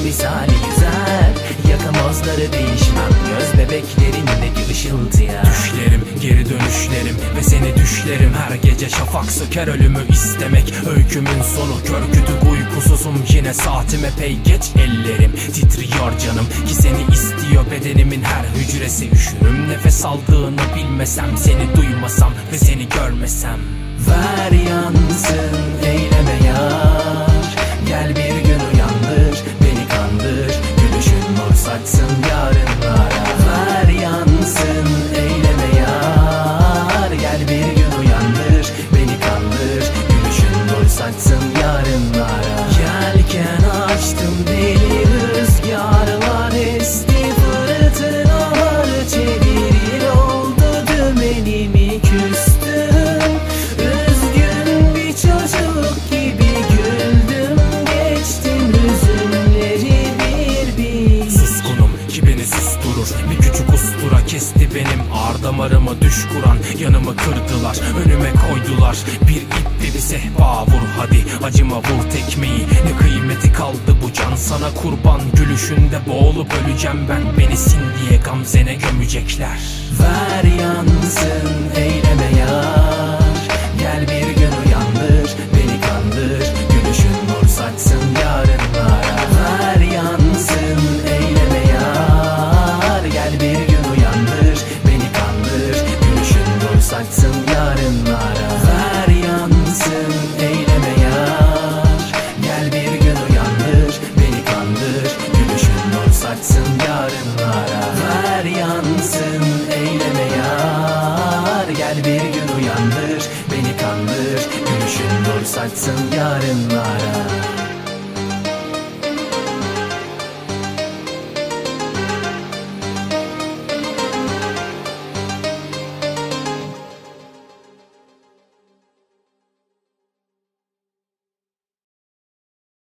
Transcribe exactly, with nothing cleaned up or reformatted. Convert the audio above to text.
misali yüzer, yakamozları değişmem göz bebeklerindeki ışıltıya. Düşlerim, geri dönüşlerim ve seni düşlerim. Her gece şafak söker ölümü istemek. Öykümün sonu kör kütük uykusuzum. Yine saatim epey geç, ellerim titriyor canım ki seni istiyor bedenimin her hücresi. Üşürüm nefes aldığını bilmesem, seni duymasam ve seni görmesem. Ver yansın eyleme yar, gel bir gün uyandır beni kandır, gülüşün nur saçsın yarınlara. Ver yansın eyleme yar, gel bir gün uyandır beni kandır, gülüşün nur saçsın yarınlara. Yelken açtım deli rüzgarlar esti, fırtınalar çevirir oldu dümenimi küstüm. Üzgün bir çocuk gibi güldüm, geçtim hüzünleri bir bir. Suskunum ki beni susturur bir küçük ustura, kesti benim ağır damarımı düş kuran. Yanımı kırdılar, önüme koydular bir ip bir sehpa. Vur hadi acıma, vur tekmeyi, ne kıymeti kaldı bu can sana kurban. Gülüşünde boğulup öleceğim ben, beni sin diye gamzene gömecekler. Ver yansın eyleme yar, gel bir gün uyandır beni kandır, gülüşün nur saçsın yarınlara. Ver yansın eyleme yar, gel bir gün uyandır beni kandır, gülüşün nur saçsın yarınlara. Ver yansın eyleme yar, gel bir gün uyandır beni kandır, gülüşün nur saçsın yarınlara. Ver yansın eyleme yar, gel bir gün uyandır beni kandır, gülüşün nur saçsın yarınlara.